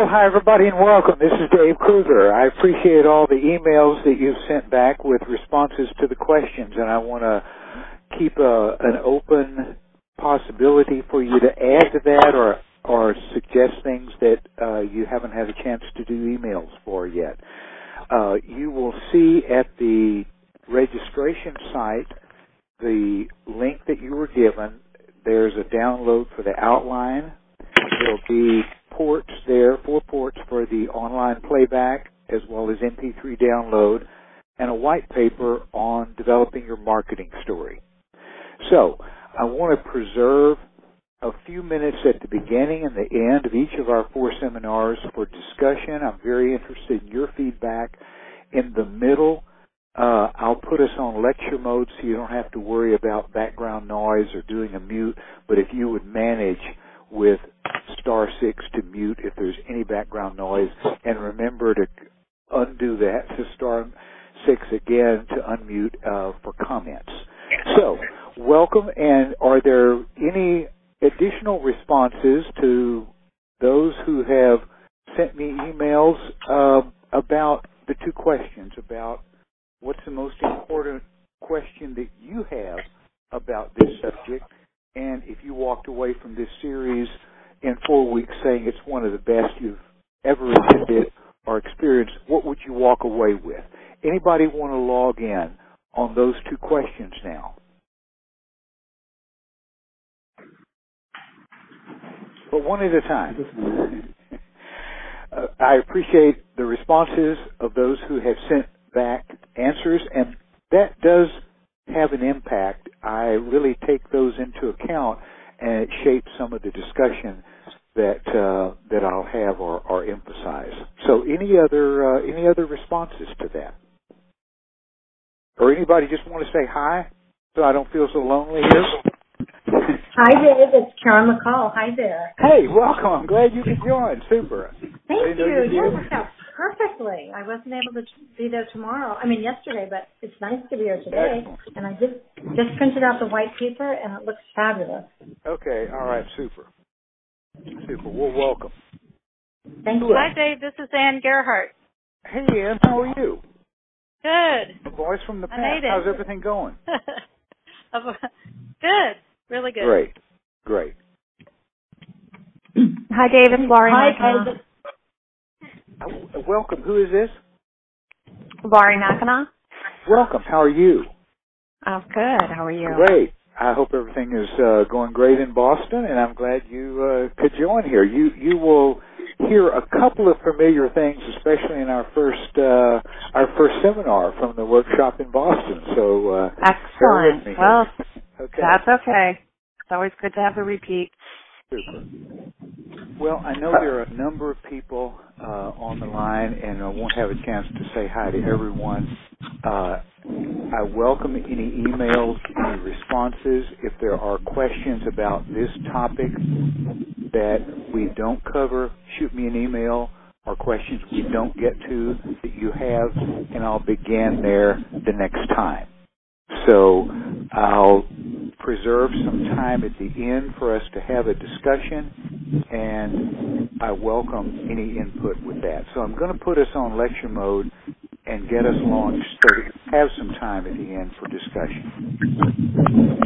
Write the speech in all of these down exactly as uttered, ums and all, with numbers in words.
Well, hi, everybody, and welcome. This is Dave Kruger. I appreciate all the emails that you've sent back with responses to the questions, and I want to keep a, an open possibility for you to add to that or or suggest things that uh, you haven't had a chance to do emails for yet. Uh, you will see at the registration site the link that you were given. There's a download for the outline. There'll be ports there, four ports for the online playback as well as M P three download, and a white paper on developing your marketing story. So I want to preserve a few minutes at the beginning and the end of each of our four seminars for discussion. I'm very interested in your feedback. In the middle, uh, I'll put us on lecture mode so you don't have to worry about background noise or doing a mute, but if you would manage with star six to mute if there's any background noise, and remember to undo that to star six again to unmute uh, for comments. So, welcome, and are there any additional responses to those who have sent me emails uh, about the two questions, about what's the most important question that you have about this subject, and if you walked away from this series in four weeks saying it's one of the best you've ever attended or experienced, what would you walk away with? Anybody want to log in on those two questions now? But one at a time. uh, I appreciate the responses of those who have sent back answers, and that does have an impact. I really take those into account, and it shapes some of the discussion that uh, that I'll have or, or emphasize. So, any other uh, any other responses to that, or anybody just want to say hi, so I don't feel so lonely here? Hi, Dave. It's Karen McCall. Hi there. Hey, welcome. I'm glad you could join. Super. Thank you. You worked out perfectly. I wasn't able to be there tomorrow. I mean, yesterday, but it's nice to be here today. Excellent. And I just just printed out the white paper, and it looks fabulous. Okay. All right. Super. Super. Well, welcome. Thank you. Hi, Dave. This is Ann Gerhardt. Hey, Ann. How are you? Good. A voice from the I past. made it. How's everything going? Good. Really good. Great. Great. Hi, Dave. It's Laurie Hi, Mackinac. Uh, welcome. Who is this? Laurie Mackinac. Welcome. How are you? I'm good. How are you? Great. I hope everything is uh, going great in Boston, and I'm glad you uh, could join here. You you will hear a couple of familiar things, especially in our first uh, our first seminar from the workshop in Boston. So uh, excellent. Bear with me Well, okay. That's okay. It's always good to have a repeat. Super. Well, I know there are a number of people uh, on the line, and I won't have a chance to say hi to everyone. Uh, I welcome any emails, any responses. If there are questions about this topic that we don't cover, shoot me an email, or questions we don't get to that you have, and I'll begin there the next time. So I'll preserve some time at the end for us to have a discussion, and I welcome any input with that. So I'm going to put us on lecture mode and get us launched so that we have some time at the end for discussion.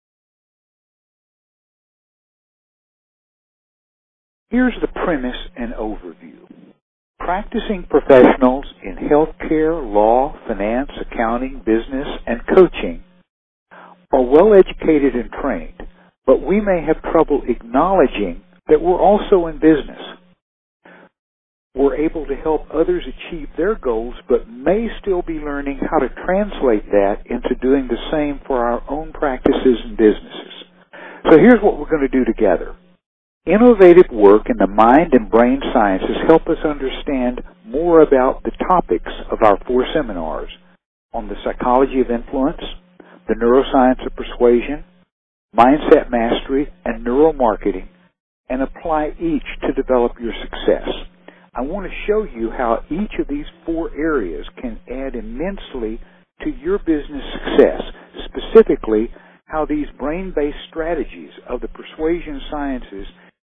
Here's the premise and overview. Practicing professionals in healthcare, law, finance, accounting, business, and coaching are well educated and trained, but we may have trouble acknowledging that we're also in business. We're able to help others achieve their goals, but may still be learning how to translate that into doing the same for our own practices and businesses. So here's what we're going to do together. Innovative work in the mind and brain sciences help us understand more about the topics of our four seminars on the psychology of influence, the neuroscience of persuasion, mindset mastery, and neuromarketing, and apply each to develop your success. I want to show you how each of these four areas can add immensely to your business success, specifically how these brain-based strategies of the persuasion sciences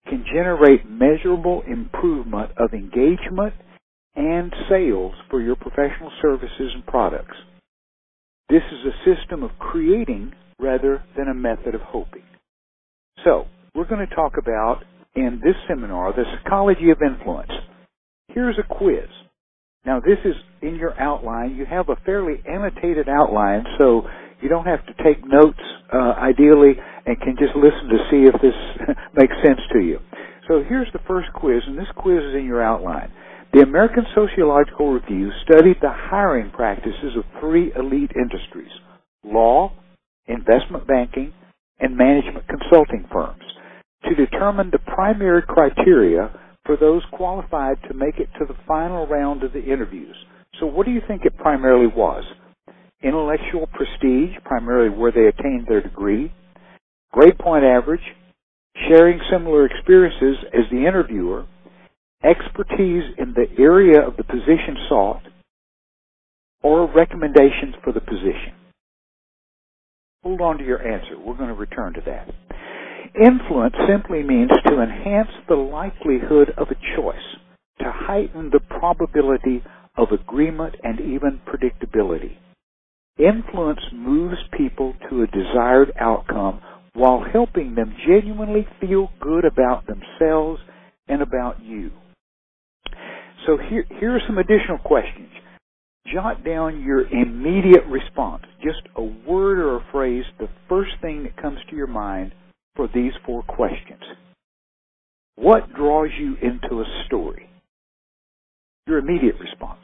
can generate measurable improvement of engagement and sales for your professional services and products. This is a system of creating rather than a method of hoping. So, we're going to talk about, in this seminar, the psychology of influence. Here's a quiz. Now, this is in your outline. You have a fairly annotated outline, so you don't have to take notes, uh, ideally, and can just listen to see if this makes sense to you. So here's the first quiz, and this quiz is in your outline. The American Sociological Review studied the hiring practices of three elite industries: law, investment banking, and management consulting firms, to determine the primary criteria for those qualified to make it to the final round of the interviews. So what do you think it primarily was? Intellectual prestige, primarily where they attained their degree; grade point average; sharing similar experiences as the interviewer; expertise in the area of the position sought; or recommendations for the position. Hold on to your answer. We're going to return to that. Influence simply means to enhance the likelihood of a choice, to heighten the probability of agreement and even predictability. Influence moves people to a desired outcome while helping them genuinely feel good about themselves and about you. So here, here are some additional questions. Jot down your immediate response, just a word or a phrase, the first thing that comes to your mind for these four questions. What draws you into a story? Your immediate response.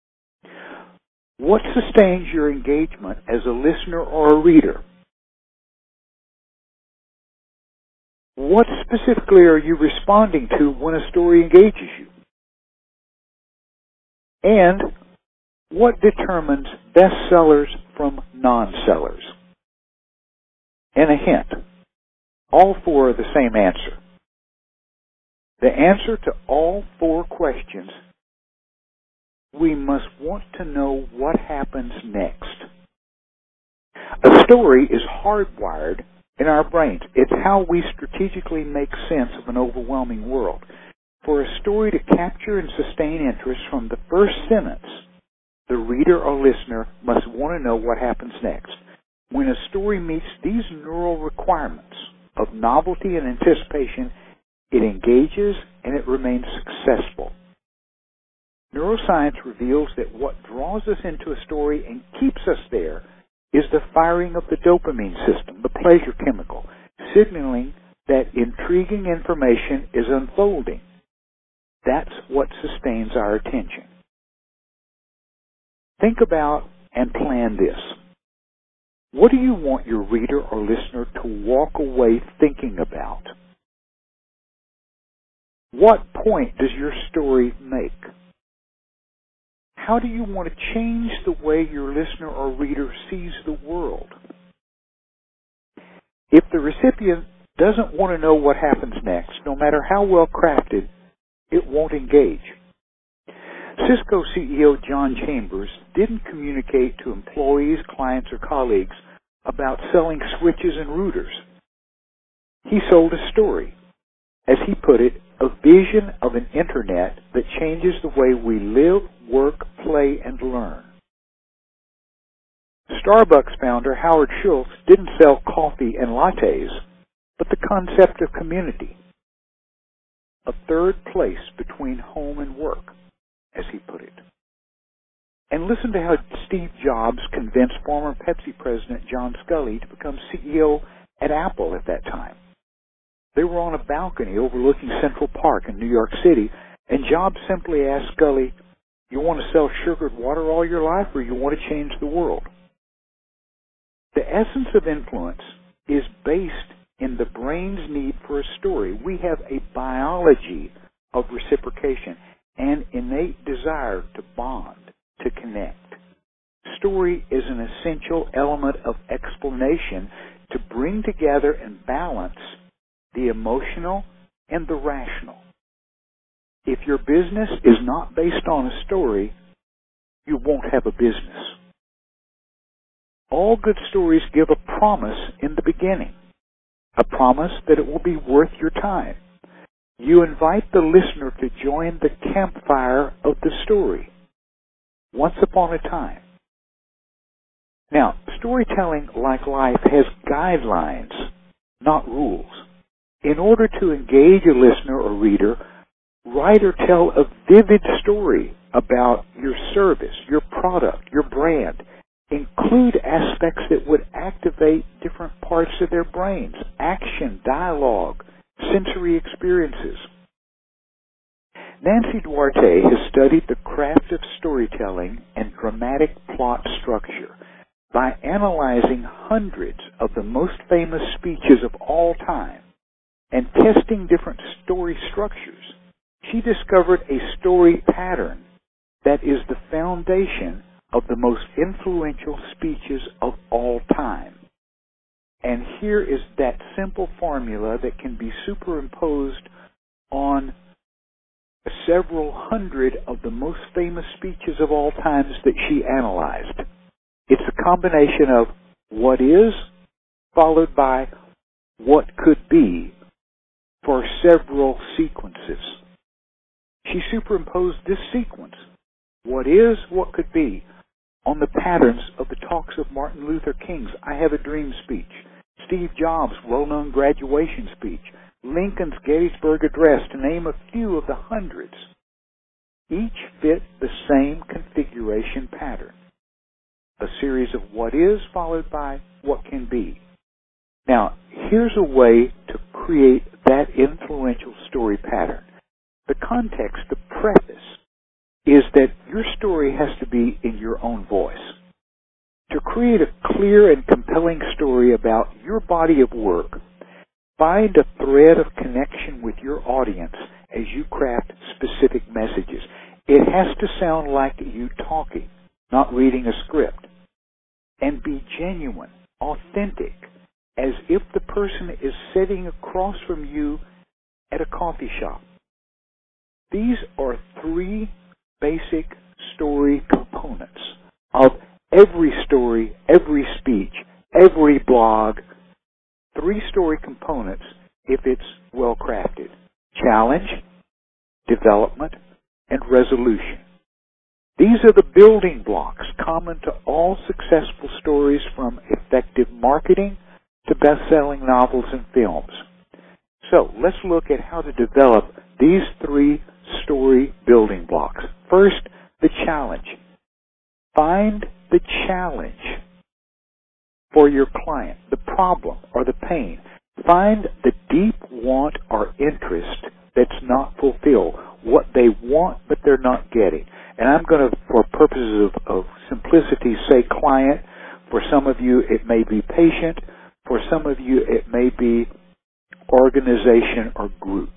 What sustains your engagement as a listener or a reader? What specifically are you responding to when a story engages you? And what determines bestsellers from non-sellers? And a hint, all four are the same answer. The answer to all four questions, we must want to know what happens next. A story is hardwired in our brains. It's how we strategically make sense of an overwhelming world. For a story to capture and sustain interest from the first sentence, the reader or listener must want to know what happens next. When a story meets these neural requirements of novelty and anticipation, it engages and it remains successful. Neuroscience reveals that what draws us into a story and keeps us there is the firing of the dopamine system, the pleasure chemical, signaling that intriguing information is unfolding. That's what sustains our attention. Think about and plan this. What do you want your reader or listener to walk away thinking about? What point does your story make? How do you want to change the way your listener or reader sees the world? If the recipient doesn't want to know what happens next, no matter how well crafted, it won't engage. Cisco C E O John Chambers didn't communicate to employees, clients, or colleagues about selling switches and routers. He sold a story. As he put it, a vision of an internet that changes the way we live, work, play, and learn. Starbucks founder Howard Schultz didn't sell coffee and lattes, but the concept of community. A third place between home and work, as he put it. And listen to how Steve Jobs convinced former Pepsi president John Sculley to become C E O at Apple at that time. They were on a balcony overlooking Central Park in New York City, and Jobs simply asked Sculley, "You want to sell sugared water all your life, or you want to change the world?" The essence of influence is based in the brain's need for a story. We have a biology of reciprocation, an innate desire to bond, to connect. Story is an essential element of explanation to bring together and balance the emotional and the rational. If your business is not based on a story, you won't have a business. All good stories give a promise in the beginning, a promise that it will be worth your time. You invite the listener to join the campfire of the story. Once upon a time. Now, storytelling, like life, has guidelines, not rules. In order to engage a listener or reader, write or tell a vivid story about your service, your product, your brand. Include aspects that would activate different parts of their brains, action, dialogue, sensory experiences. Nancy Duarte has studied the craft of storytelling and dramatic plot structure by analyzing hundreds of the most famous speeches of all time and testing different story structures. She discovered a story pattern that is the foundation of the most influential speeches of all time. And here is that simple formula that can be superimposed on several hundred of the most famous speeches of all times that she analyzed. It's a combination of what is followed by what could be for several sequences. She superimposed this sequence, what is, what could be, on the patterns of the talks of Martin Luther King's I Have a Dream speech, Steve Jobs' well-known graduation speech, Lincoln's Gettysburg Address, to name a few of the hundreds. Each fit the same configuration pattern. A series of what is followed by what can be. Now, here's a way to create that influential story pattern. The context, the preface, is that your story has to be in your own voice. To create a clear and compelling story about your body of work, find a thread of connection with your audience as you craft specific messages. It has to sound like you talking, not reading a script. And be genuine, authentic, as if the person is sitting across from you at a coffee shop. These are three basic story components of every story, every speech, every blog. Three story components if it's well crafted. Challenge, development, and resolution. These are the building blocks common to all successful stories, from effective marketing to best-selling novels and films. So let's look at how to develop these three story building blocks. First, the challenge. Find the challenge for your client, the problem or the pain. Find the deep want or interest that's not fulfilled, what they want but they're not getting. And I'm going to, for purposes of, of simplicity, say client. For some of you, it may be patient. For some of you, it may be organization or group.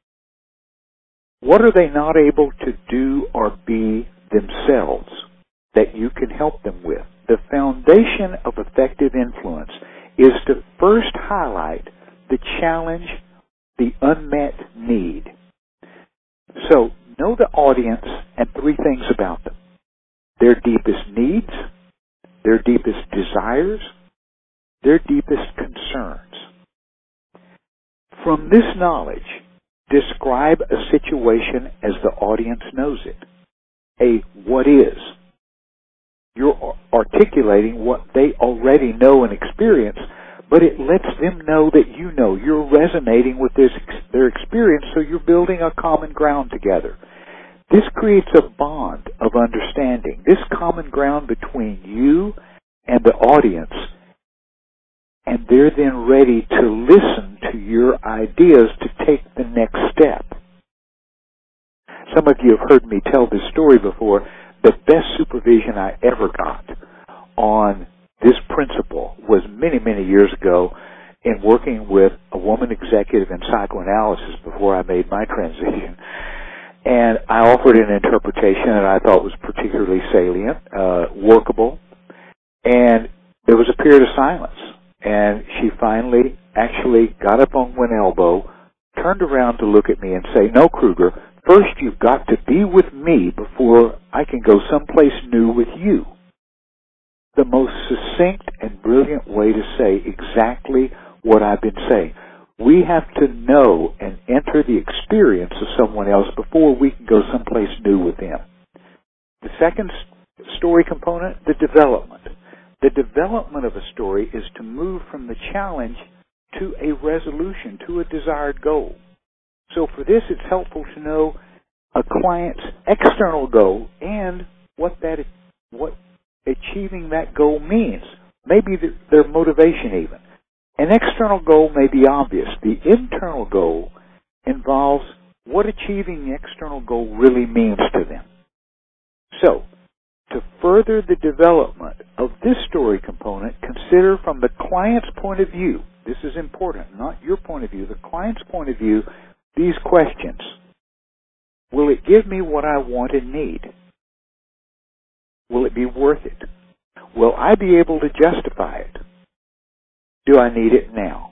What are they not able to do or be themselves that you can help them with? The foundation of effective influence is to first highlight the challenge, the unmet need. So, know the audience and three things about them. Their deepest needs, their deepest desires, their deepest concerns. From this knowledge, describe a situation as the audience knows it. A what is. You're articulating what they already know and experience, but it lets them know that you know. You're resonating with this, their experience, so you're building a common ground together. This creates a bond of understanding. This common ground between you and the audience, and they're then ready to listen to your ideas to take the next step. Some of you have heard me tell this story before. The best supervision I ever got on this principle was many, many years ago in working with a woman executive in psychoanalysis before I made my transition. And I offered an interpretation that I thought was particularly salient, uh, workable, and there was a period of silence. And she finally actually got up on one elbow, turned around to look at me and say, "No, Kruger, first you've got to be with me before I can go someplace new with you." The most succinct and brilliant way to say exactly what I've been saying. We have to know and enter the experience of someone else before we can go someplace new with them. The second story component, the development. The development of a story is to move from the challenge to a resolution, to a desired goal. So for this, it's helpful to know a client's external goal and what that what achieving that goal means. Maybe the, their motivation even. An external goal may be obvious. The internal goal involves what achieving the external goal really means to them. So, to further the development of this story component, consider from the client's point of view, this is important, not your point of view, the client's point of view, these questions. Will it give me what I want and need? Will it be worth it? Will I be able to justify it? Do I need it now?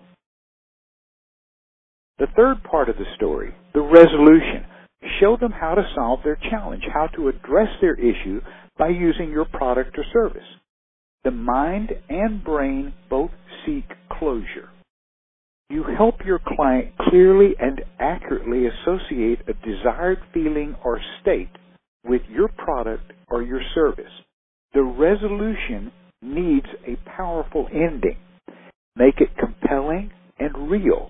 The third part of the story, the resolution. Show them how to solve their challenge, how to address their issue by using your product or service. The mind and brain both seek closure. You help your client clearly and accurately associate a desired feeling or state with your product or your service. The resolution needs a powerful ending. Make it compelling and real.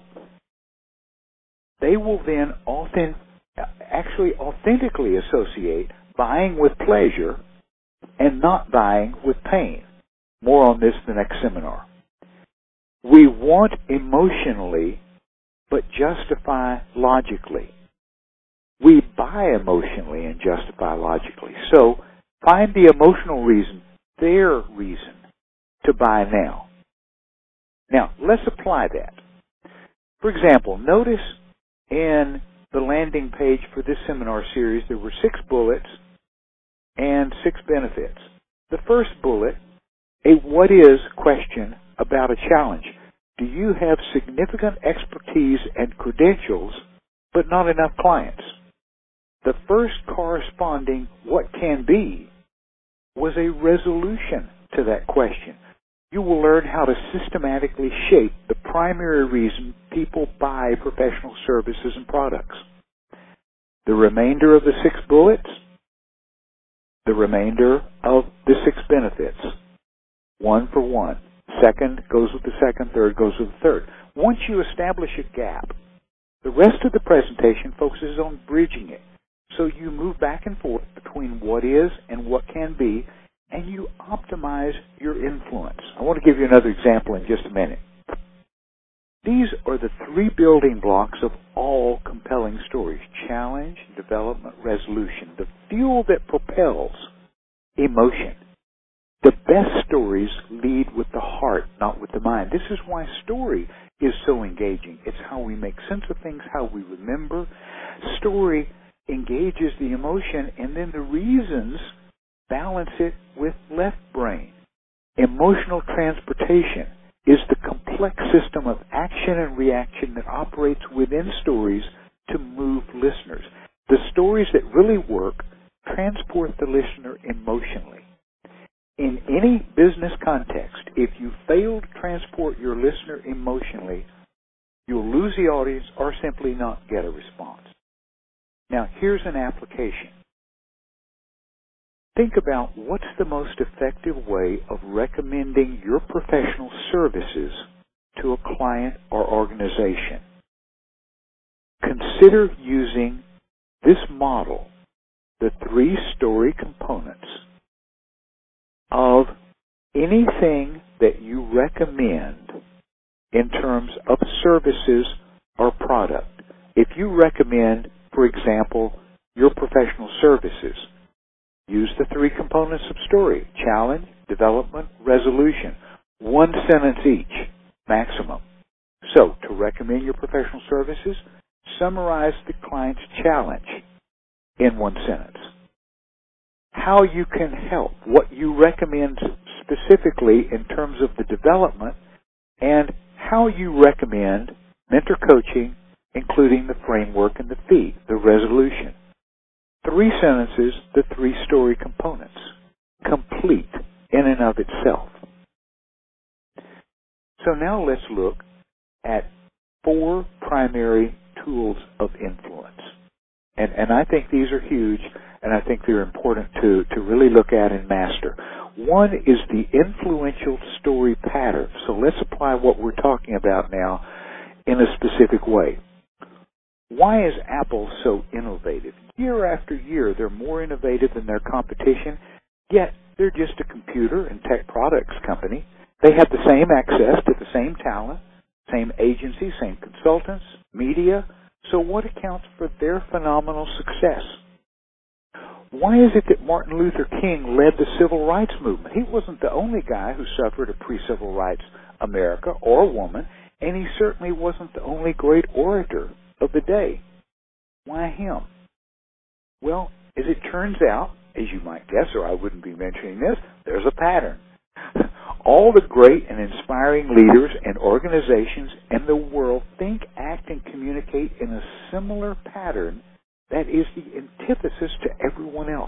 They will then often, actually authentically associate buying with pleasure and not buying with pain. More on this the next seminar. We want emotionally, but justify logically. We buy emotionally and justify logically. So find the emotional reason, their reason, to buy now. Now, let's apply that. For example, notice in the landing page for this seminar series, there were six bullets and six benefits. The first bullet, a what is question about a challenge. Do you have significant expertise and credentials, but not enough clients? The first corresponding what can be was a resolution to that question. You will learn how to systematically shape the primary reason people buy professional services and products. The remainder of the six bullets, the remainder of the six benefits. One for one. Second goes with the second, third goes with the third. Once you establish a gap, the rest of the presentation focuses on bridging it. So you move back and forth between what is and what can be, and you optimize your influence. I want to give you another example in just a minute. These are the three building blocks of all compelling stories: challenge, development, resolution. The fuel that propels emotion. The best stories lead with the heart, not with the mind. This is why story is so engaging. It's how we make sense of things, how we remember. Story engages the emotion, and then the reasons balance it with left brain. Emotional transportation is the complex system of action and reaction that operates within stories to move listeners. The stories that really work transport the listener emotionally. In any business context, if you fail to transport your listener emotionally, you'll lose the audience or simply not get a response. Now, here's an application. Think about what's the most effective way of recommending your professional services to a client or organization. Consider using this model, the three story components of anything that you recommend in terms of services or product. If you recommend, for example, your professional services, use the three components of story: challenge, development, resolution. One sentence each, maximum. So, to recommend your professional services, summarize the client's challenge in one sentence. How you can help, what you recommend specifically in terms of the development, and how you recommend mentor coaching, including the framework and the fee, the resolution. Three sentences, the three story components, complete in and of itself. So now let's look at four primary tools of influence. And, and I think these are huge, and I think they're important to, to really look at and master. One is the influential story pattern. So let's apply what we're talking about now in a specific way. Why is Apple so innovative? Year after year, they're more innovative than their competition, yet they're just a computer and tech products company. They have the same access to the same talent, same agencies, same consultants, media. So what accounts for their phenomenal success? Why is it that Martin Luther King led the civil rights movement? He wasn't the only guy who suffered a pre-civil rights America or woman, and he certainly wasn't the only great orator of the day. Why him? Well, as it turns out, as you might guess, or I wouldn't be mentioning this, there's a pattern. All the great and inspiring leaders and organizations in the world think, act, and communicate in a similar pattern that is the antithesis to everyone else.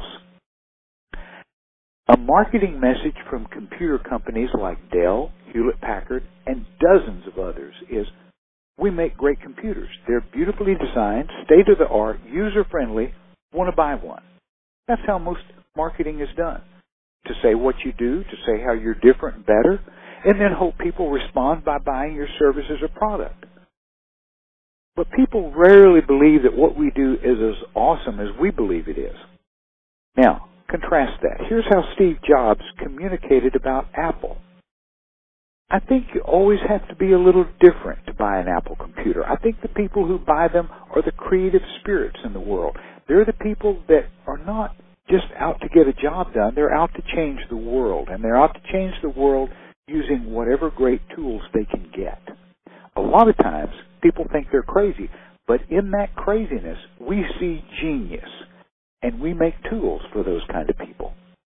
A marketing message from computer companies like Dell, Hewlett-Packard, and dozens of others is, we make great computers. They're beautifully designed, state-of-the-art, user-friendly, want to buy one. That's how most marketing is done. To say what you do, to say how you're different and better, and then hope people respond by buying your services or product. But people rarely believe that what we do is as awesome as we believe it is. Now, contrast that. Here's how Steve Jobs communicated about Apple. I think you always have to be a little different to buy an Apple computer. I think the people who buy them are the creative spirits in the world. They're the people that are not just out to get a job done. They're out to change the world, and they're out to change the world using whatever great tools they can get. A lot of times, people think they're crazy, but in that craziness, we see genius, and we make tools for those kind of people.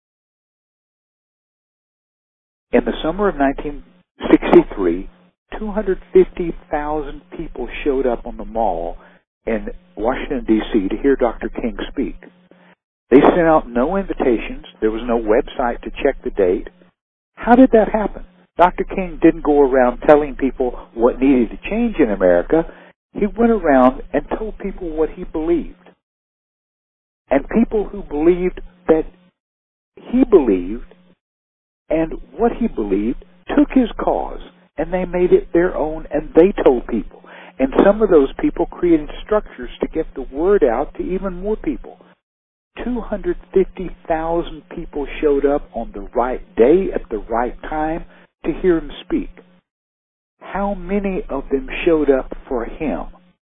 In the summer of nineteen sixty-three, two hundred fifty thousand people showed up on the Mall in Washington, D C to hear Doctor King speak. They sent out no invitations. There was no website to check the date. How did that happen? Doctor King didn't go around telling people what needed to change in America. He went around and told people what he believed. And people who believed that he believed and what he believed took his cause, and they made it their own, and they told people. And some of those people created structures to get the word out to even more people. two hundred fifty thousand people showed up on the right day at the right time to hear him speak. How many of them showed up for him?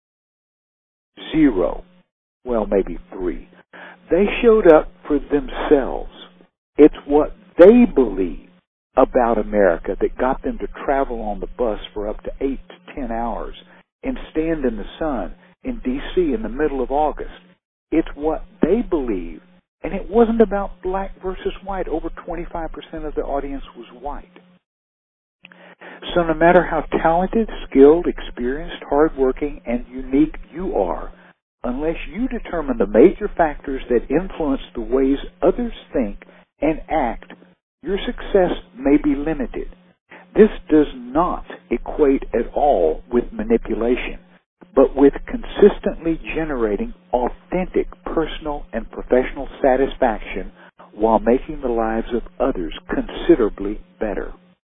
Zero. Well, maybe three. They showed up for themselves. It's what they believe about America that got them to travel on the bus for up to eight to ten hours and stand in the sun in D C in the middle of August. It's what they believe, and it wasn't about black versus white. Over twenty-five percent of the audience was white. So no matter how talented, skilled, experienced, hardworking, and unique you are, unless you determine the major factors that influence the ways others think and act, your success may be limited. This does not equate at all with manipulation, but with consistently generating authentic personal and professional satisfaction while making the lives of others considerably better.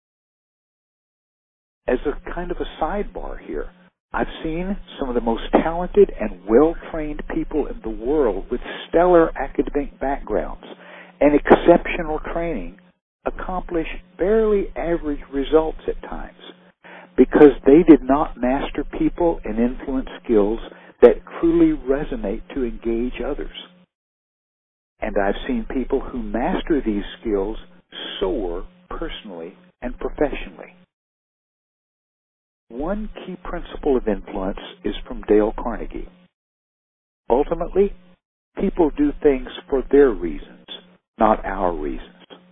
As a kind of a sidebar here, I've seen some of the most talented and well-trained people in the world with stellar academic backgrounds and exceptional training accomplish barely average results at times because they did not master people and influence skills that truly resonate to engage others. And I've seen people who master these skills soar personally and professionally. One key principle of influence is from Dale Carnegie. Ultimately, people do things for their reasons, not our reasons.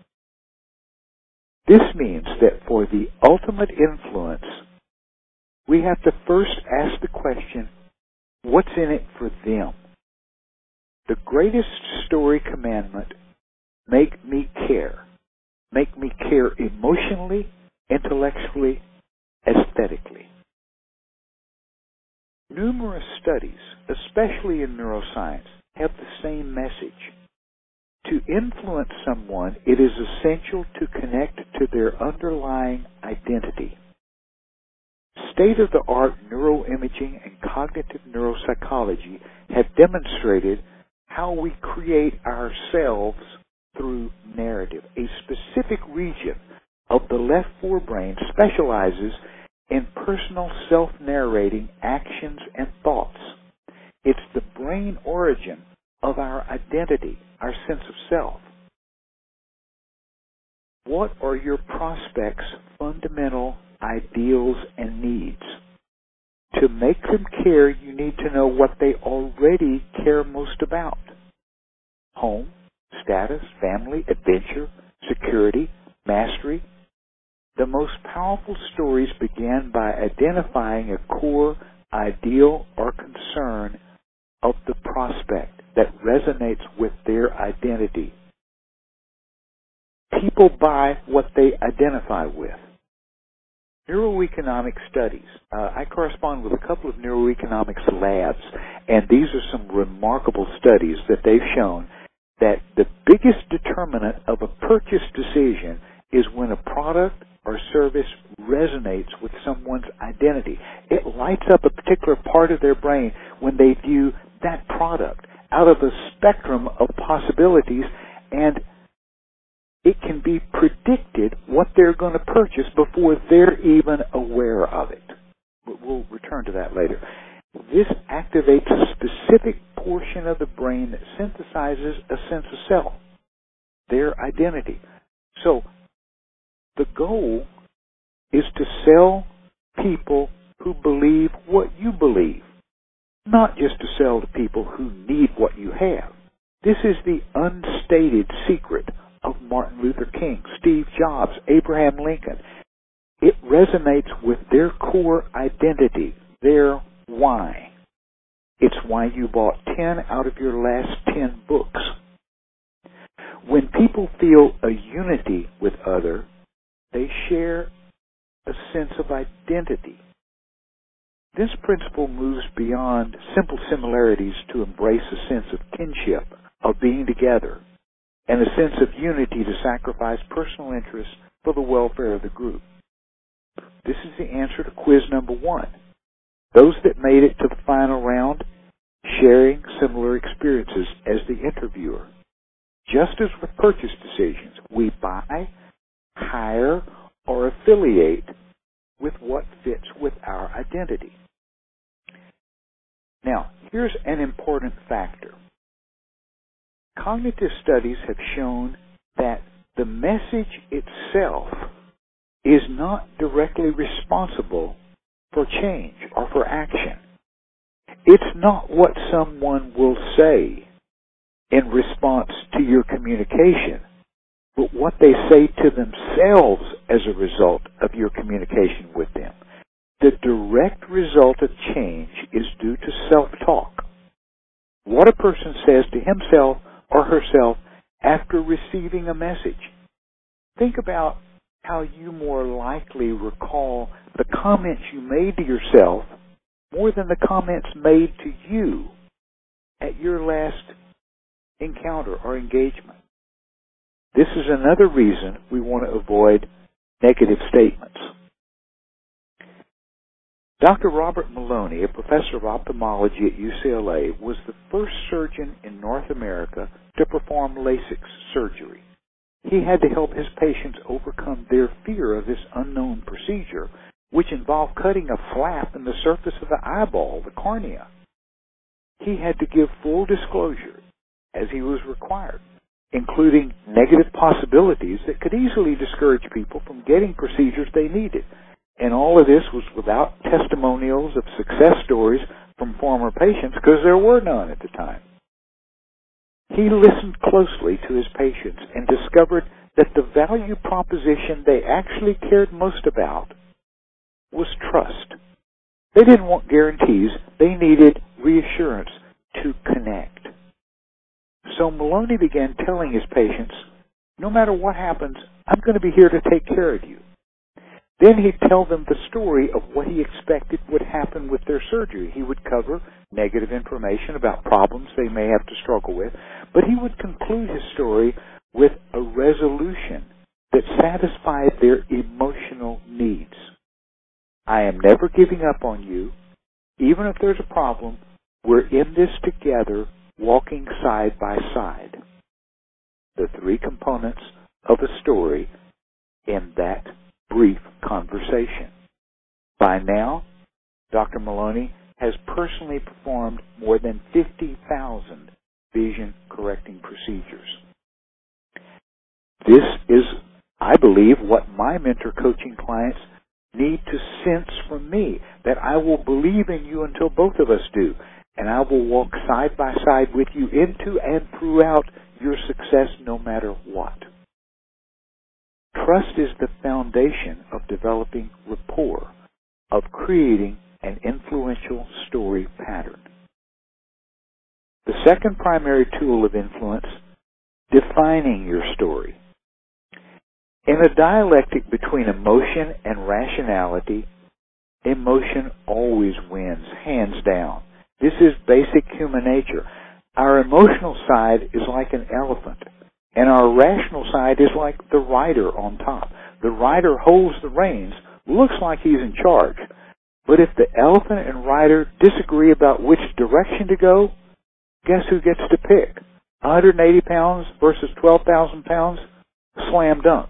This means that for the ultimate influence, we have to first ask the question, what's in it for them? The greatest story commandment, make me care. Make me care emotionally, intellectually, aesthetically. Numerous studies, especially in neuroscience, have the same message. To influence someone, it is essential to connect to their underlying identity. State-of-the-art neuroimaging and cognitive neuropsychology have demonstrated how we create ourselves through narrative. A specific region of the left forebrain specializes in personal self-narrating actions and thoughts. It's the brain origin of our identity, our sense of self. What are your prospects' fundamental ideals and needs? To make them care, you need to know what they already care most about. Home, status, family, adventure, security, mastery. The most powerful stories began by identifying a core ideal or concern of the prospect that resonates with their identity. People buy what they identify with. Neuroeconomic studies. Uh, I correspond with a couple of neuroeconomics labs, and these are some remarkable studies that they've shown that the biggest determinant of a purchase decision is when a product or service resonates with someone's identity. It lights up a particular part of their brain when they view that product out of a spectrum of possibilities, and it can be predicted what they're going to purchase before they're even aware of it. But we'll return to that later. This activates a specific portion of the brain that synthesizes a sense of self, their identity. So the goal is to sell people who believe what you believe, not just to sell to people who need what you have. This is the unstated secret of Martin Luther King, Steve Jobs, Abraham Lincoln. It resonates with their core identity, their why. It's why you bought ten out of your last ten books. When people feel a unity with others, they share a sense of identity. This principle moves beyond simple similarities to embrace a sense of kinship, of being together, and a sense of unity to sacrifice personal interests for the welfare of the group. This is the answer to quiz number one. Those that made it to the final round, sharing similar experiences as the interviewer. Just as with purchase decisions, we buy, hire, or affiliate with what fits with our identity. Now, here's an important factor. Cognitive studies have shown that the message itself is not directly responsible for change or for action. It's not what someone will say in response to your communication, but what they say to themselves as a result of your communication with them. The direct result of change is due to self-talk. What a person says to himself or herself after receiving a message. Think about how you more likely recall the comments you made to yourself more than the comments made to you at your last encounter or engagement. This is another reason we want to avoid negative statements. Doctor Robert Maloney, a professor of ophthalmology at U C L A, was the first surgeon in North America to perform LASIK surgery. He had to help his patients overcome their fear of this unknown procedure, which involved cutting a flap in the surface of the eyeball, the cornea. He had to give full disclosure, as he was required, including negative possibilities that could easily discourage people from getting procedures they needed. And all of this was without testimonials of success stories from former patients, because there were none at the time. He listened closely to his patients and discovered that the value proposition they actually cared most about was trust. They didn't want guarantees. They needed reassurance to connect. So Maloney began telling his patients, no matter what happens, I'm going to be here to take care of you. Then he'd tell them the story of what he expected would happen with their surgery. He would cover negative information about problems they may have to struggle with, but he would conclude his story with a resolution that satisfied their emotional needs. I am never giving up on you. Even if there's a problem, we're in this together, walking side by side. The three components of a story in that brief conversation. By now, Doctor Maloney has personally performed more than fifty thousand vision-correcting procedures. This is, I believe, what my mentor coaching clients need to sense from me, that I will believe in you until both of us do, and I will walk side by side with you into and throughout your success no matter what. Trust is the foundation of developing rapport, of creating an influential story pattern. The second primary tool of influence, defining your story. In a dialectic between emotion and rationality, emotion always wins, hands down. This is basic human nature. Our emotional side is like an elephant, and our rational side is like the rider on top. The rider holds the reins, looks like he's in charge. But if the elephant and rider disagree about which direction to go, guess who gets to pick? one hundred eighty pounds versus twelve thousand pounds? Slam dunk.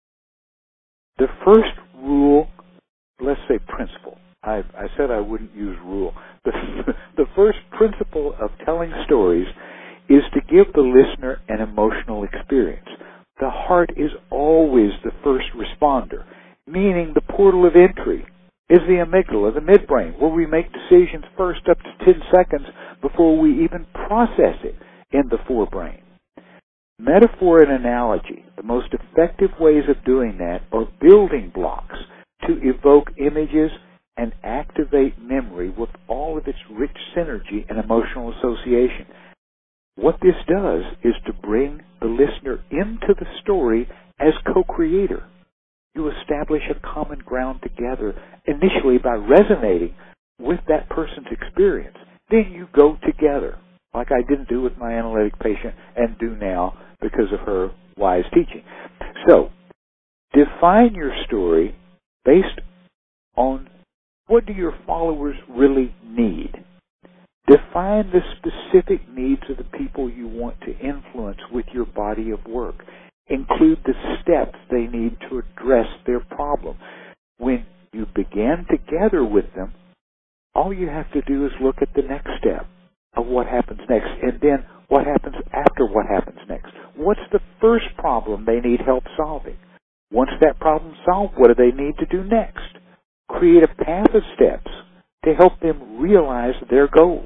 The first rule, let's say principle. I, I said I wouldn't use rule. The, the first principle of telling stories is to give the listener an emotional experience. The heart is always the first responder, meaning the portal of entry is the amygdala, the midbrain, where we make decisions first up to ten seconds before we even process it in the forebrain. Metaphor and analogy, the most effective ways of doing that are building blocks to evoke images and activate memory with all of its rich synergy and emotional association. What this does is to bring the listener into the story as co-creator. You establish a common ground together, initially by resonating with that person's experience. Then you go together, like I didn't do with my analytic patient and do now because of her wise teaching. So, define your story based on what do your followers really need. Define the specific needs of the people you want to influence with your body of work. Include the steps they need to address their problem. When you begin together with them, all you have to do is look at the next step of what happens next, and then what happens after what happens next. What's the first problem they need help solving? Once that problem's solved, what do they need to do next? Create a path of steps to help them realize their goals.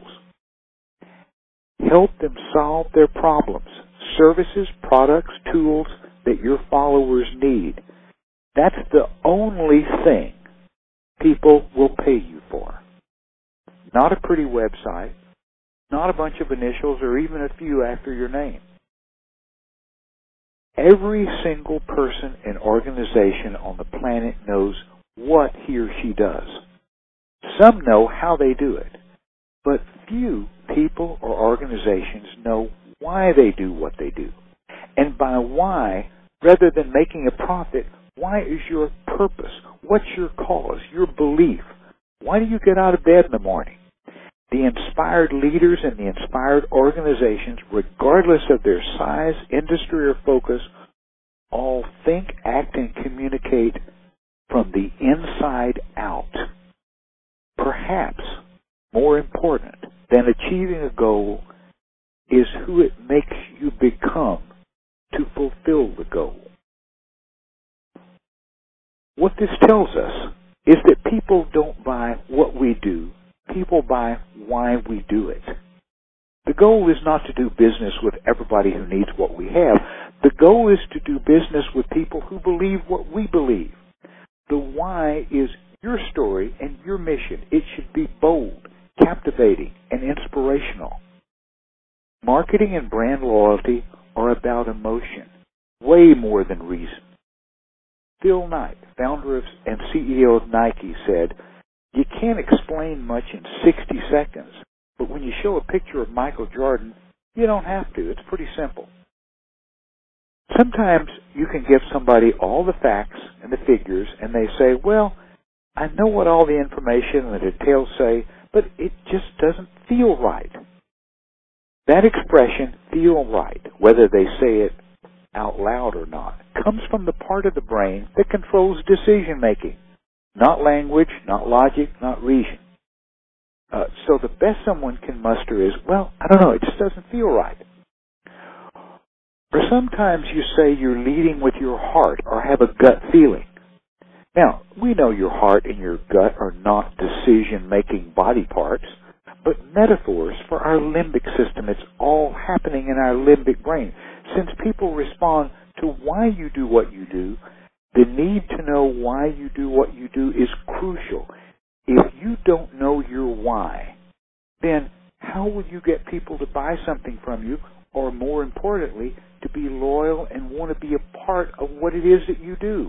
Help them solve their problems. Services, products, tools that your followers need. That's the only thing people will pay you for. Not a pretty website, not a bunch of initials or even a few after your name. Every single person and organization on the planet knows what he or she does. Some know how they do it, but few people or organizations know why they do what they do. And by why, rather than making a profit, why is your purpose? What's your cause, your belief? Why do you get out of bed in the morning? The inspired leaders and the inspired organizations, regardless of their size, industry, or focus, all think, act, and communicate from the inside out. Perhaps more important than achieving a goal is who it makes you become to fulfill the goal. What this tells us is that people don't buy what we do. People buy why we do it. The goal is not to do business with everybody who needs what we have. The goal is to do business with people who believe what we believe. The why is your story and your mission. It should be bold, captivating, and inspirational. Marketing and brand loyalty are about emotion, way more than reason. Phil Knight, founder of, and C E O of Nike, said, "You can't explain much in sixty seconds, but when you show a picture of Michael Jordan, you don't have to. It's pretty simple." Sometimes you can give somebody all the facts and the figures, and they say, "Well, I know what all the information and the details say, but it just doesn't feel right." That expression, "feel right," whether they say it out loud or not, comes from the part of the brain that controls decision making. Not language, not logic, not reason. Uh, so the best someone can muster is, "Well, I don't know, it just doesn't feel right." Or sometimes you say you're leading with your heart or have a gut feeling. Now, we know your heart and your gut are not decision-making body parts, but metaphors for our limbic system. It's all happening in our limbic brain. Since people respond to why you do what you do, the need to know why you do what you do is crucial. If you don't know your why, then how will you get people to buy something from you, or more importantly, to be loyal and want to be a part of what it is that you do?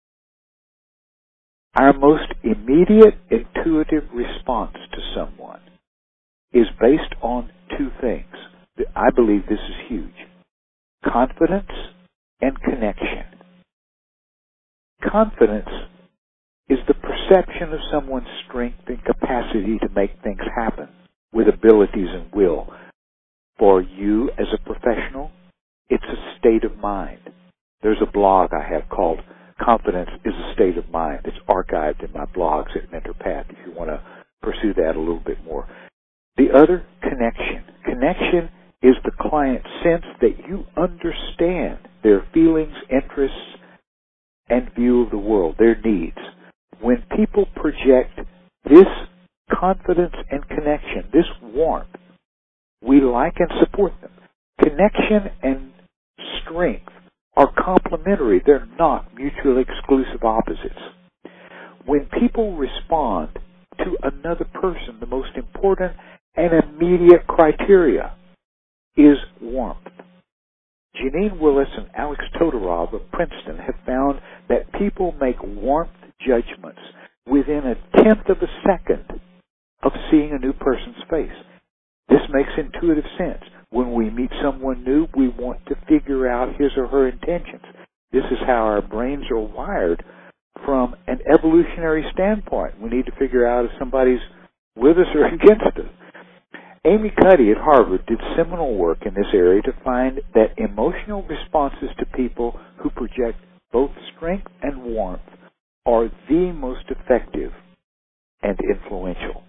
Our most immediate intuitive response to someone is based on two things. I believe this is huge. Confidence and connection. Confidence is the perception of someone's strength and capacity to make things happen with abilities and will. For you as a professional, it's a state of mind. There's a blog I have called Confidence is a State of Mind. It's archived in my blogs at MentorPath if you want to pursue that a little bit more. The other, connection. Connection is the client's sense that you understand their feelings, interests, and view of the world, their needs. When people project this confidence and connection, this warmth, we like and support them. Connection and strength are complementary. They're not mutually exclusive opposites. When people respond to another person, the most important and immediate criteria is warmth. Janine Willis and Alex Todorov of Princeton have found that people make warmth judgments within a tenth of a second of seeing a new person's face. This makes intuitive sense. When we meet someone new, we want to figure out his or her intentions. This is how our brains are wired from an evolutionary standpoint. We need to figure out if somebody's with us or against us. Amy Cuddy at Harvard did seminal work in this area to find that emotional responses to people who project both strength and warmth are the most effective and influential.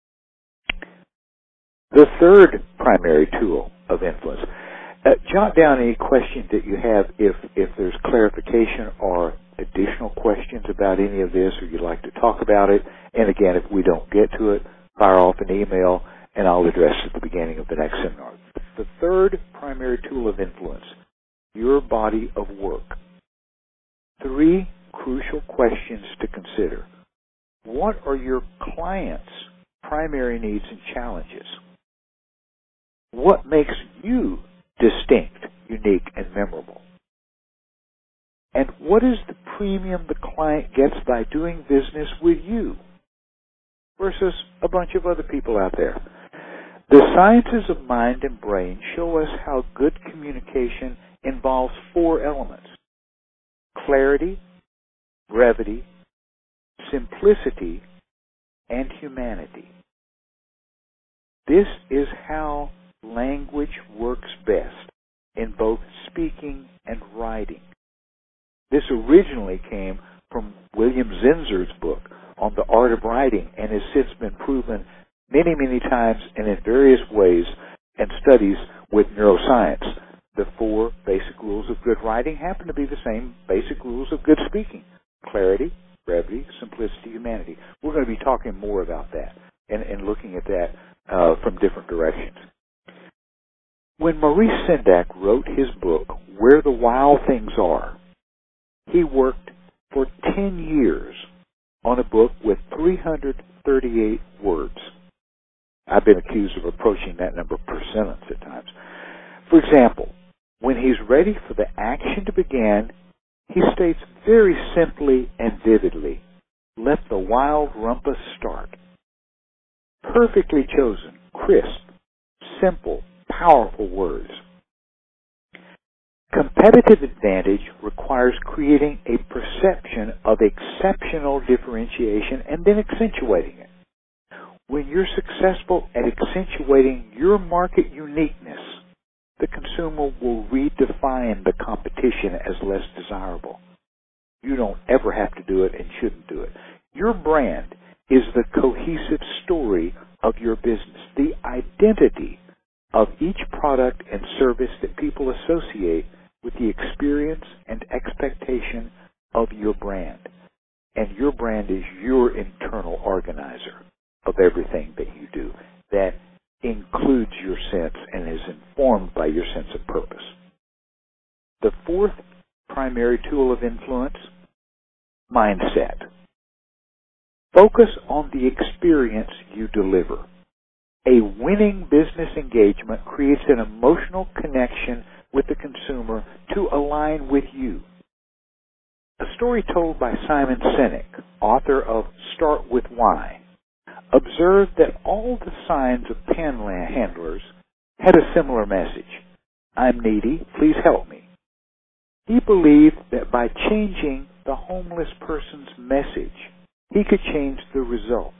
The third primary tool of influence. Uh, jot down any questions that you have if, if there's clarification or additional questions about any of this or you'd like to talk about it. And again, if we don't get to it, fire off an email and I'll address it at the beginning of the next seminar. The third primary tool of influence, your body of work. Three crucial questions to consider. What are your clients' primary needs and challenges? What makes you distinct, unique, and memorable? And what is the premium the client gets by doing business with you versus a bunch of other people out there? The sciences of mind and brain show us how good communication involves four elements: clarity, brevity, simplicity, and humanity. This is how language works best in both speaking and writing. This originally came from William Zinzer's book on the art of writing and has since been proven many, many times and in various ways and studies with neuroscience. The four basic rules of good writing happen to be the same basic rules of good speaking: clarity, brevity, simplicity, humanity. We're going to be talking more about that and, and looking at that uh, from different directions. When Maurice Sendak wrote his book, Where the Wild Things Are, he worked for ten years on a book with three hundred thirty-eight words. I've been accused of approaching that number per sentence at times. For example, when he's ready for the action to begin, He states very simply and vividly, let the wild rumpus start. Perfectly chosen, crisp, simple, powerful words. Competitive advantage requires creating a perception of exceptional differentiation and then accentuating it. When you're successful at accentuating your market uniqueness, the consumer will redefine the competition as less desirable. You don't ever have to do it and shouldn't do it. Your brand is the cohesive story of your business, the identity of each product and service that people associate with the experience and expectation of your brand. And your brand is your internal organizer of everything that you do. That includes your sense and is informed by your sense of purpose. The fourth primary tool of influence, mindset. Focus on the experience you deliver. A winning business engagement creates an emotional connection with the consumer to align with you. A story told by Simon Sinek, author of Start With Why, observed that all the signs of panhandlers had a similar message. I'm needy, please help me. He believed that by changing the homeless person's message, he could change the results.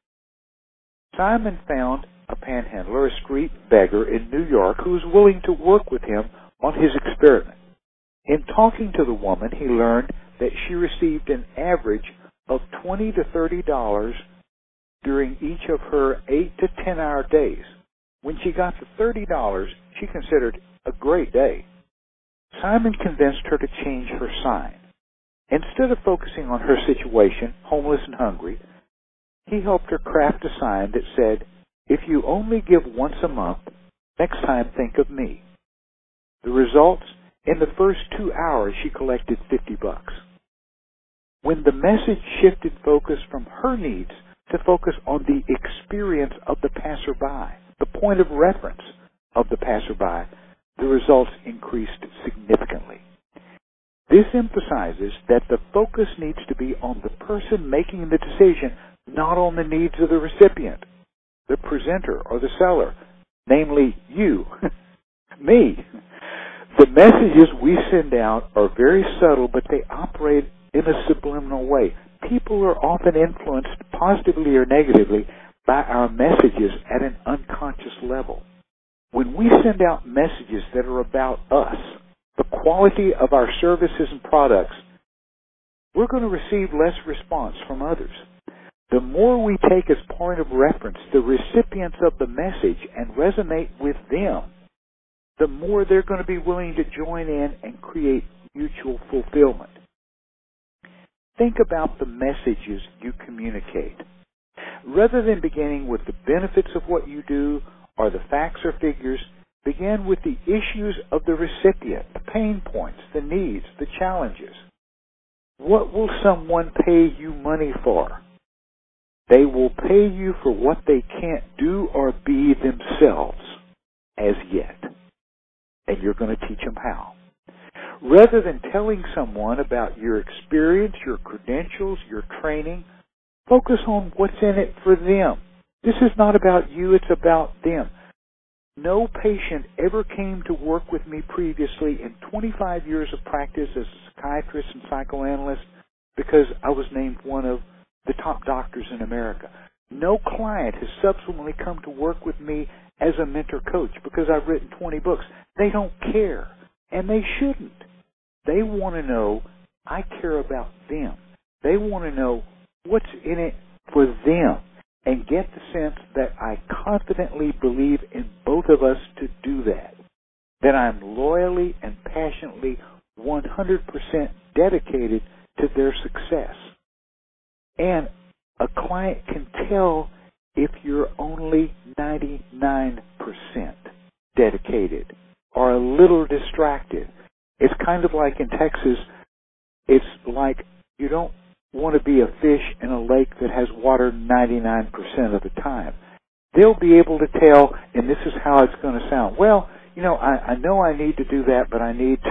Simon found a panhandler, a street beggar in New York, who was willing to work with him on his experiment. In talking to the woman, he learned that she received an average of twenty to thirty dollars during each of her eight to ten hour days. When she got to thirty dollars, she considered a great day. Simon convinced her to change her sign. Instead of focusing on her situation, homeless and hungry, he helped her craft a sign that said, if you only give once a month, next time think of me. The results, in the first two hours, she collected fifty bucks. When the message shifted focus from her needs to focus on the experience of the passerby, the point of reference of the passerby, the results increased significantly. This emphasizes that the focus needs to be on the person making the decision, not on the needs of the recipient, the presenter, or the seller, namely you, me. The messages we send out are very subtle, but they operate in a subliminal way. People are often influenced positively or negatively by our messages at an unconscious level. When we send out messages that are about us, the quality of our services and products, we're going to receive less response from others. The more we take as point of reference the recipients of the message and resonate with them, the more they're going to be willing to join in and create mutual fulfillment. Think about the messages you communicate. Rather than beginning with the benefits of what you do or the facts or figures, begin with the issues of the recipient, the pain points, the needs, the challenges. What will someone pay you money for? They will pay you for what they can't do or be themselves as yet. And you're going to teach them how. Rather than telling someone about your experience, your credentials, your training, focus on what's in it for them. This is not about you, it's about them. No patient ever came to work with me previously in twenty-five years of practice as a psychiatrist and psychoanalyst because I was named one of the top doctors in America. No client has subsequently come to work with me as a mentor coach because I've written twenty books. They don't care, and they shouldn't. They want to know I care about them. They want to know what's in it for them and get the sense that I confidently believe in both of us to do that, that I'm loyally and passionately one hundred percent dedicated to their success. And a client can tell if you're only ninety-nine percent dedicated or a little distracted. It's kind of like in Texas, it's like you don't want to be a fish in a lake that has water ninety-nine percent of the time. They'll be able to tell, and this is how it's going to sound. Well, you know, I, I know I need to do that, but I need to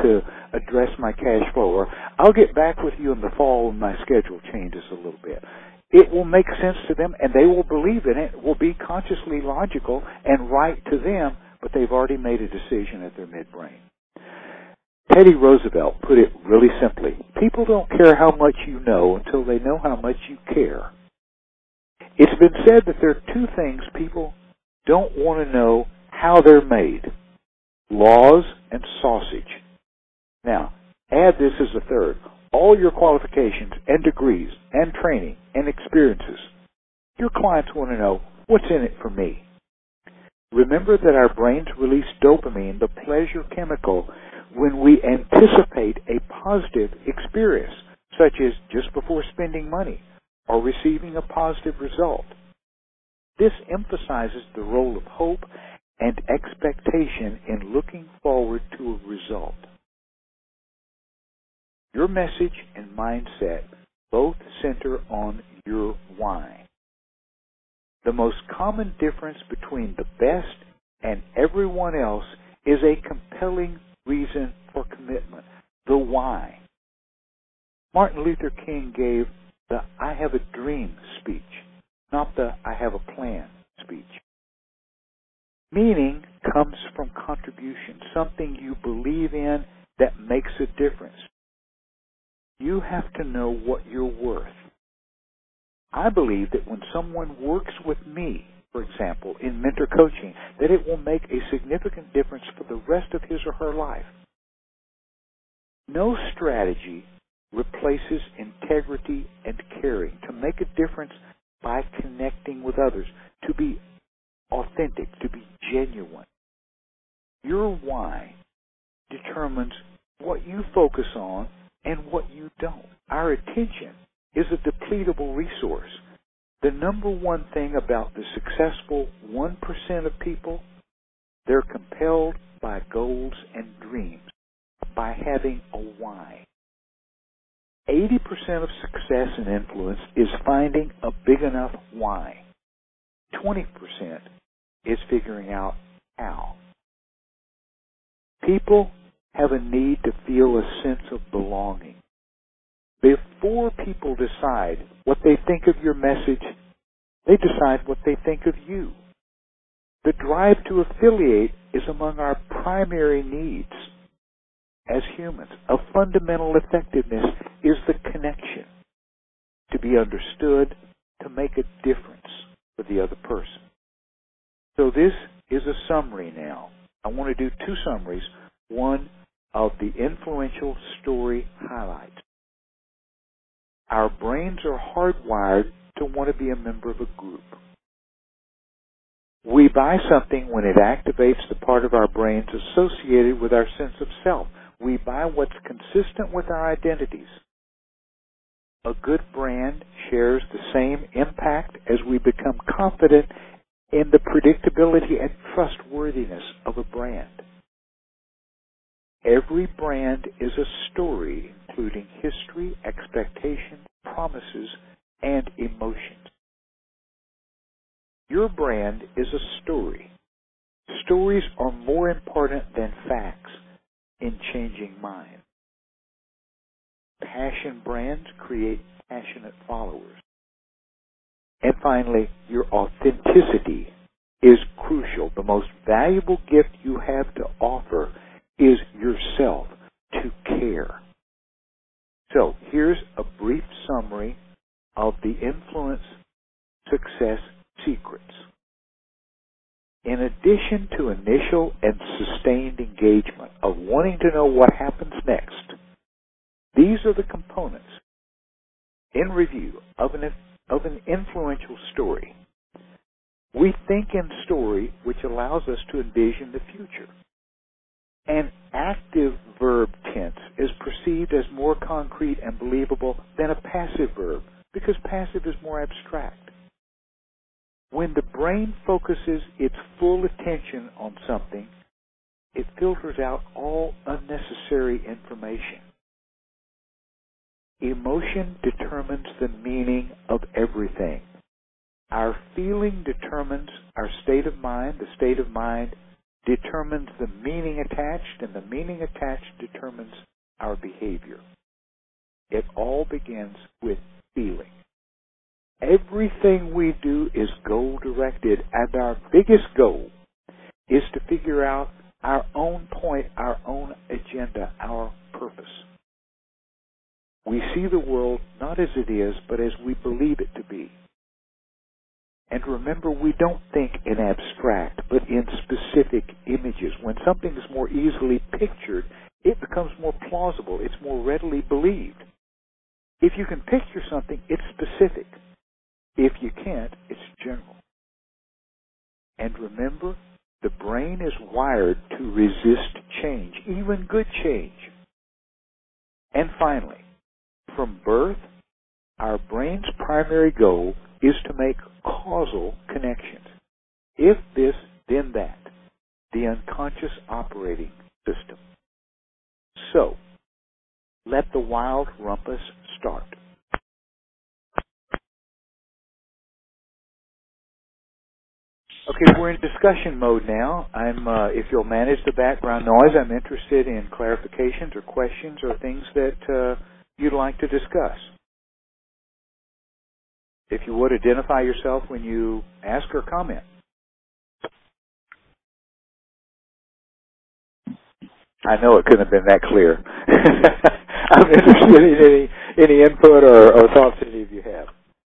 address my cash flow, or I'll get back with you in the fall when my schedule changes a little bit. It will make sense to them, and they will believe in it. It will be consciously logical and right to them, but they've already made a decision at their midbrain. Teddy Roosevelt put it really simply. People don't care how much you know until they know how much you care. It's been said that there are two things people don't want to know how they're made: laws and sausage. Now, add this as a third. All your qualifications and degrees and training and experiences. Your clients want to know, what's in it for me? Remember that our brains release dopamine, the pleasure chemical, when we anticipate a positive experience, such as just before spending money or receiving a positive result. This emphasizes the role of hope and expectation in looking forward to a result. Your message and mindset both center on your why. The most common difference between the best and everyone else is a compelling reason for commitment, the why. Martin Luther King gave the I have a dream speech, not the I have a plan speech. Meaning comes from contribution, something you believe in that makes a difference. You have to know what you're worth. I believe that when someone works with me, for example, in mentor coaching, that it will make a significant difference for the rest of his or her life. No strategy replaces integrity and caring, to make a difference by connecting with others, to be authentic, to be genuine. Your why determines what you focus on and what you don't. Our attention is a depletable resource. The number one thing about the successful one percent of people, they're compelled by goals and dreams, by having a why. eighty percent of success and influence is finding a big enough why. twenty percent is figuring out how. People have a need to feel a sense of belonging. Before people decide what they think of your message, they decide what they think of you. The drive to affiliate is among our primary needs as humans. A fundamental effectiveness is the connection, to be understood, to make a difference for the other person. So this is a summary now. I want to do two summaries. One of the influential story highlights. Our brains are hardwired to want to be a member of a group. We buy something when it activates the part of our brains associated with our sense of self. We buy what's consistent with our identities. A good brand shares the same impact as we become confident in the predictability and trustworthiness of a brand. Every brand is a story, including history, expectations, promises, and emotions. Your brand is a story. Stories are more important than facts in changing minds. Passion brands create passionate followers. And finally, your authenticity is crucial. The most valuable gift you have to offer is yourself, to care. So here's a brief summary of the influence success secrets. In addition to initial and sustained engagement of wanting to know what happens next, these are the components in review of an, of an influential story. We think in story, which allows us to envision the future. An active verb tense is perceived as more concrete and believable than a passive verb, because passive is more abstract. When the brain focuses its full attention on something, it filters out all unnecessary information. Emotion determines the meaning of everything. Our feeling determines our state of mind. The state of mind determines the meaning attached, and the meaning attached determines our behavior. It all begins with feeling. Everything we do is goal-directed, and our biggest goal is to figure out our own point, our own agenda, our purpose. We see the world not as it is, but as we believe it to be. And remember, we don't think in abstract, but in specific images. When something is more easily pictured, it becomes more plausible. It's more readily believed. If you can picture something, it's specific. If you can't, it's general. And remember, the brain is wired to resist change, even good change. And finally, from birth, our brain's primary goal is to make causal connections. If this, then that. The unconscious operating system. So, let the wild rumpus start. Okay, we're in discussion mode now. I'm, uh, if you'll manage the background noise, I'm interested in clarifications or questions or things that uh, you'd like to discuss. If you would, identify yourself when you ask or comment. I know it couldn't have been that clear. I'm interested in any, any input or, or thoughts any of you have.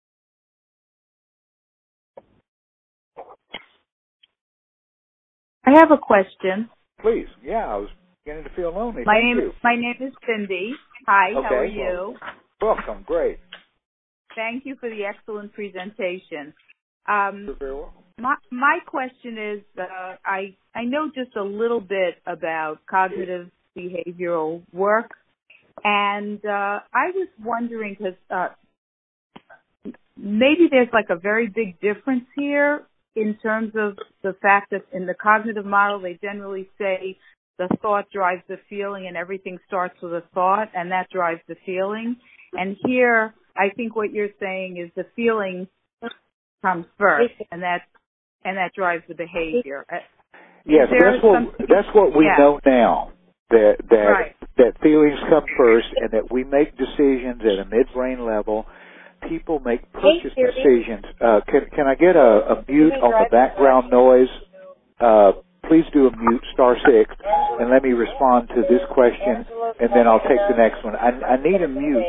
I have a question. Please. Yeah, I was beginning to feel lonely. My Thank name you. my name is Cindy. Hi, okay. how are you? Welcome. Great. Thank you for the excellent presentation. Um, You're very welcome. my my question is, uh, I I know just a little bit about cognitive behavioral work, and uh, I was wondering because uh, maybe there's like a very big difference here in terms of the fact that in the cognitive model they generally say the thought drives the feeling and everything starts with a thought and that drives the feeling. And here I think what you're saying is the feeling comes first and that and that drives the behavior. Yes, that's what that's what we yeah. know now. That that right. that feelings come first and that we make decisions at a midbrain level. People make purchase hey, decisions. Uh, can, can I get a, a mute on the background noise? Uh, please do a mute, star six, and let me respond to this question, and then I'll take the next one. I, I need a mute.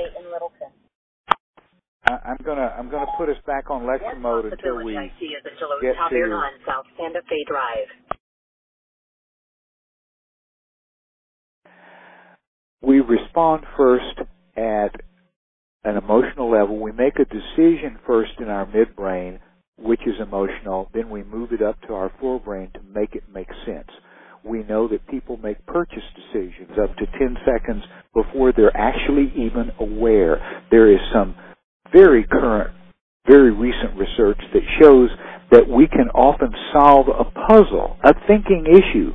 I, I'm gonna I'm gonna put us back on lecture mode until we get to. South Santa Fe Drive. We respond first at an emotional level. We make a decision first in our midbrain, which is emotional, then we move it up to our forebrain to make it make sense. We know that people make purchase decisions up to ten seconds before they're actually even aware. There is some very current, very recent research that shows that we can often solve a puzzle, a thinking issue,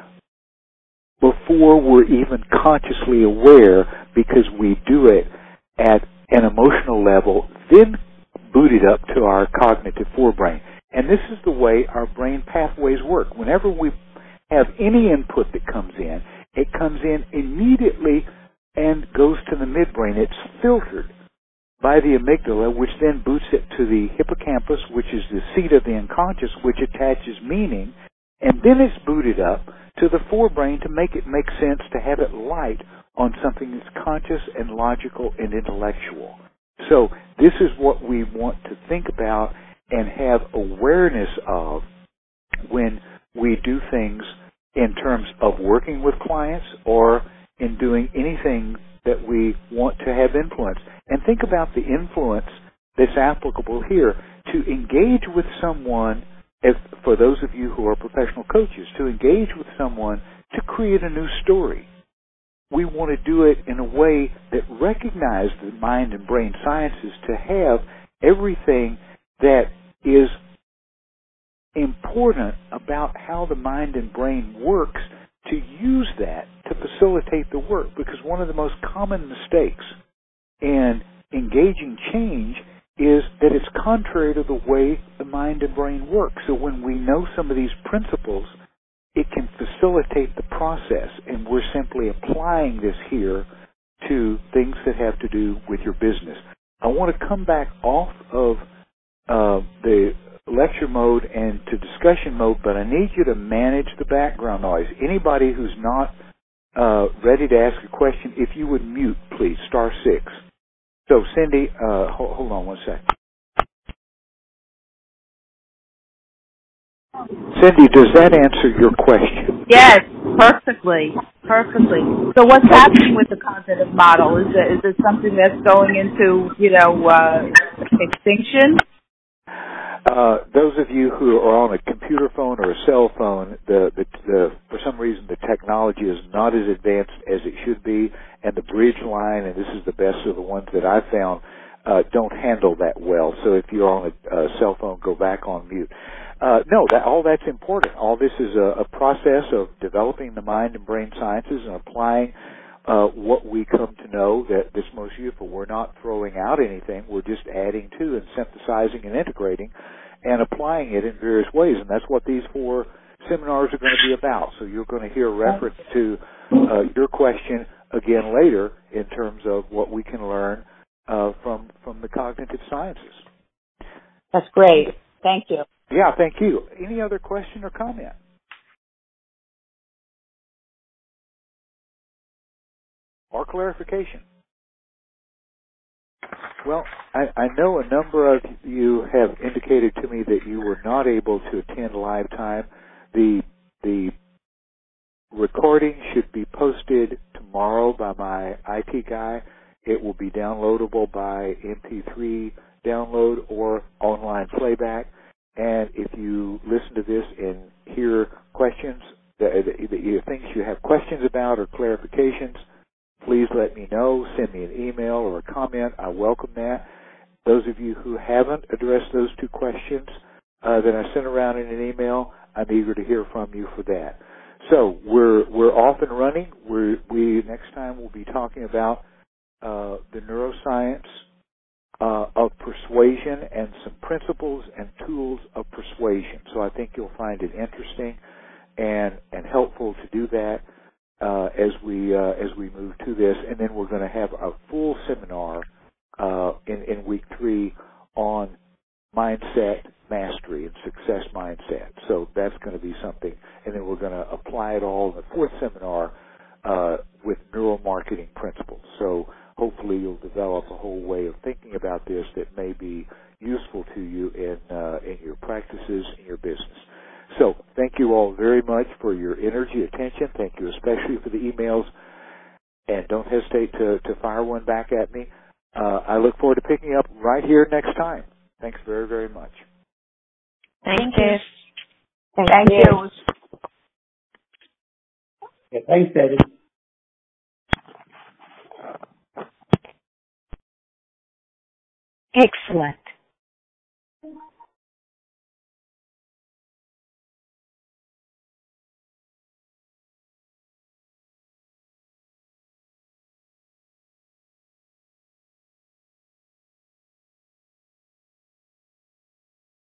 before we're even consciously aware because we do it at an emotional level, then boot it up to our cognitive forebrain. And this is the way our brain pathways work. Whenever we have any input that comes in, it comes in immediately and goes to the midbrain. It's filtered by the amygdala, which then boots it to the hippocampus, which is the seat of the unconscious, which attaches meaning, and then it's booted up to the forebrain to make it make sense, to have it light on something that's conscious and logical and intellectual. So this is what we want to think about and have awareness of when we do things in terms of working with clients or in doing anything that we want to have influence. And think about the influence that's applicable here to engage with someone, if, for those of you who are professional coaches, to engage with someone to create a new story. We want to do it in a way that recognizes the mind and brain sciences to have everything that is important about how the mind and brain works to use that to facilitate the work. Because one of the most common mistakes in engaging change is that it's contrary to the way the mind and brain work. So when we know some of these principles, it can facilitate the process, and we're simply applying this here to things that have to do with your business. I want to come back off of uh, the lecture mode and to discussion mode, but I need you to manage the background noise. Anybody who's not uh, ready to ask a question, if you would mute, please, star six. So, Cindy, uh, hold, hold on one second. Cindy, does that answer your question? Yes, perfectly, perfectly. So what's happening with the cognitive model? Is it, is it something that's going into, you know, uh, extinction? Uh, those of you who are on a computer phone or a cell phone, the, the, the, for some reason the technology is not as advanced as it should be, and the bridge line, and this is the best of the ones that I've found, uh, don't handle that well. So if you're on a, a cell phone, go back on mute. Uh, no, that, all that's important. All this is a, a process of developing the mind and brain sciences and applying uh, what we come to know that that's most useful. We're not throwing out anything. We're just adding to and synthesizing and integrating and applying it in various ways. And that's what these four seminars are going to be about. So you're going to hear reference to uh, your question again later in terms of what we can learn uh, from from the cognitive sciences. That's great. Thank you. Yeah, thank you. Any other question or comment? Or clarification? Well, I, I know a number of you have indicated to me that you were not able to attend live time. The the recording should be posted tomorrow by my I T guy. It will be downloadable by M P three download or online playback. And if you listen to this and hear questions, that, that you things you have questions about or clarifications, please let me know. Send me an email or a comment. I welcome that. Those of you who haven't addressed those two questions uh, that I sent around in an email, I'm eager to hear from you for that. So we're we're off and running. We're, we next time we'll be talking about uh, the neuroscience uh, of persuasion and some principles and tools of persuasion. So I think you'll find it interesting and and helpful to do that uh, as we uh, as we move to this. And then we're going to have a full seminar uh, in in week three on mindset mastery and success mindset. So that's going to be something. And then we're going to apply it all in the fourth seminar uh, with neuromarketing principles. So hopefully you'll develop a whole way of thinking about this that may be useful to you in uh, in your practices, in your business. So thank you all very much for your energy, attention. Thank you especially for the emails. And don't hesitate to, to fire one back at me. Uh, I look forward to picking up right here next time. Thanks very, very much. Thank, Thank you. you. Thank, Thank you. you. Yeah, thanks, Eddie. Excellent.